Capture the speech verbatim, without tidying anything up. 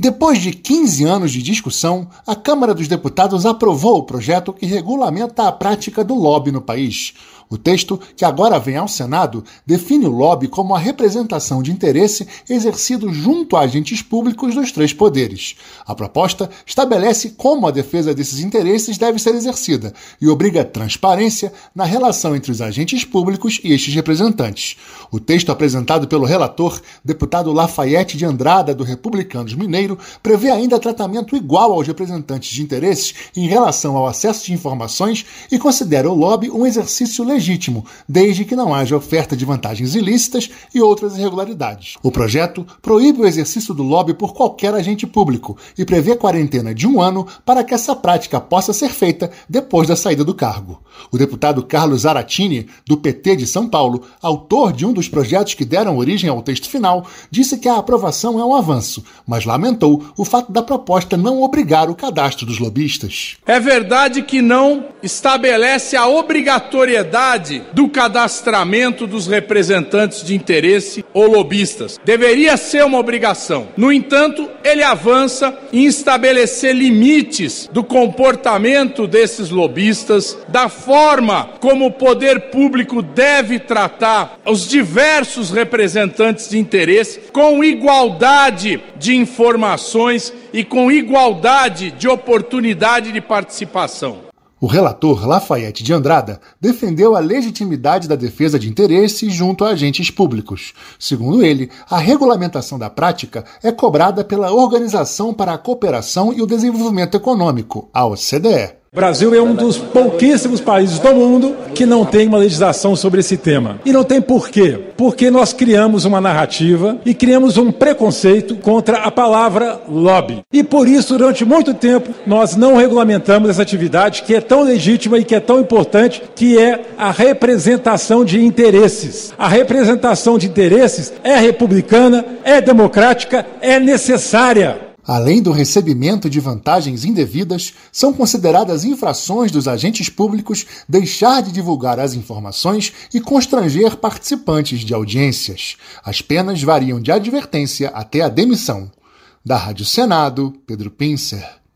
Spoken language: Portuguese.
Depois de quinze anos de discussão, a Câmara dos Deputados aprovou o projeto que regulamenta a prática do lobby no país. O texto, que agora vem ao Senado, define o lobby como a representação de interesse exercido junto a agentes públicos dos três poderes. A proposta estabelece como a defesa desses interesses deve ser exercida e obriga transparência na relação entre os agentes públicos e estes representantes. O texto apresentado pelo relator, deputado Lafayette de Andrada, do Republicanos Mineiro, prevê ainda tratamento igual aos representantes de interesses em relação ao acesso de informações e considera o lobby um exercício legítimo legítimo, desde que não haja oferta de vantagens ilícitas e outras irregularidades. O projeto proíbe o exercício do lobby por qualquer agente público e prevê quarentena de um ano para que essa prática possa ser feita depois da saída do cargo. O deputado Carlos Zaratini, do P T de São Paulo, autor de um dos projetos que deram origem ao texto final, disse que a aprovação é um avanço, mas lamentou o fato da proposta não obrigar o cadastro dos lobistas. É verdade que não estabelece a obrigatoriedade do cadastramento dos representantes de interesse ou lobistas. Deveria ser uma obrigação. No entanto, ele avança em estabelecer limites do comportamento desses lobistas, da forma como o poder público deve tratar os diversos representantes de interesse com igualdade de informações e com igualdade de oportunidade de participação. O relator Lafayette de Andrada defendeu a legitimidade da defesa de interesses junto a agentes públicos. Segundo ele, a regulamentação da prática é cobrada pela Organização para a Cooperação e o Desenvolvimento Econômico, a O C D E. O Brasil é um dos pouquíssimos países do mundo que não tem uma legislação sobre esse tema. E não tem por quê? Porque nós criamos uma narrativa e criamos um preconceito contra a palavra lobby. E por isso, durante muito tempo, nós não regulamentamos essa atividade que é tão legítima e que é tão importante, que é a representação de interesses. A representação de interesses é republicana, é democrática, é necessária. Além do recebimento de vantagens indevidas, são consideradas infrações dos agentes públicos deixar de divulgar as informações e constranger participantes de audiências. As penas variam de advertência até a demissão. Da Rádio Senado, Pedro Pincer.